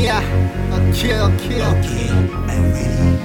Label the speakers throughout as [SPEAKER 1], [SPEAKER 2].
[SPEAKER 1] Yeah, okay.
[SPEAKER 2] I'm ready.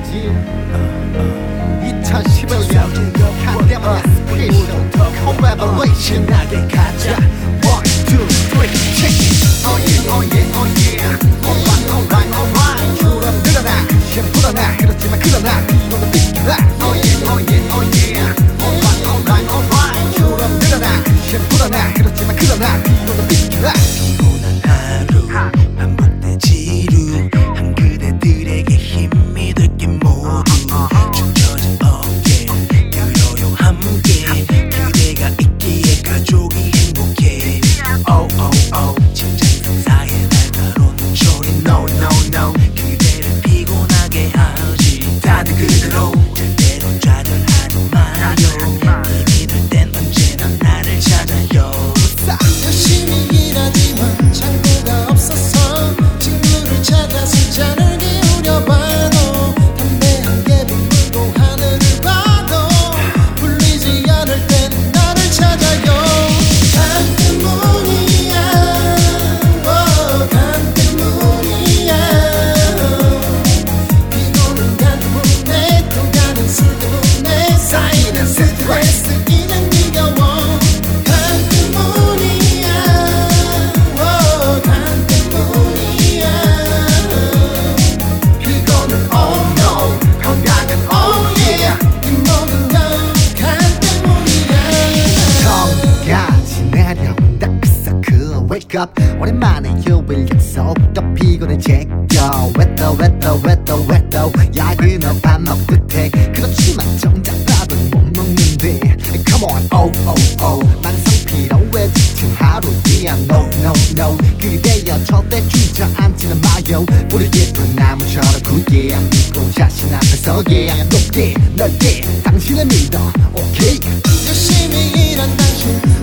[SPEAKER 1] 2011년 한대만 스페셜 콜라보레이션
[SPEAKER 2] 신나게 가자.
[SPEAKER 1] 1, 2, 3, check it. Oh yeah. Alright. 주름 늘어나, 심 불어나. 그렇지만 그러나 비노는 비켜라. Oh yeah. Alright. 주름 늘어나, 심 불어나. 그렇지만 그러나 비노는 비켜라.
[SPEAKER 2] 피곤한 하루 반복된 지루 한 그대들에게 힘이 될 게 모두 춤춰진 어깨 들어요 함께 그대가 있기에 가족이 행복해 oh 직장 상사의 날카로운 소리 no 그대를 피곤하게 하지 다들 그대로 절대로 좌절하지 마요 힘이 들 땐 언제나 나를 찾아요
[SPEAKER 3] 열심히 일하지만 창고가 없어서 친구를 찾아 술잔을 기울여봐도 담배 한 개 불고 하늘을 봐도 풀리지 않을 땐 나를 찾아요 간 때문이야 간 때문이야 피곤한 간 때문에 또 가는 술 때문에 쌓이는 스트레스 이젠 지겨워 간 때문이야 간 때문이야 피곤은 oh no 건강은 oh yeah 이 모든 건간 때문이야
[SPEAKER 1] 성까지 내려온다 그 사이클 wake up 오랜만에 휴일 약속 또 피곤해 제껴 왜또 야근은 밥 먹을 때 그렇지만 정작 밥은 못 먹는데 come on oh 망상 피로에 지친 하루야 no 그대여 절대 주저앉지는 마요 우리 예쁜 나무처럼 굳게 믿고 자신 앞에서 높게 넓게 당신을 믿어 okay
[SPEAKER 3] 열심히 일한 당신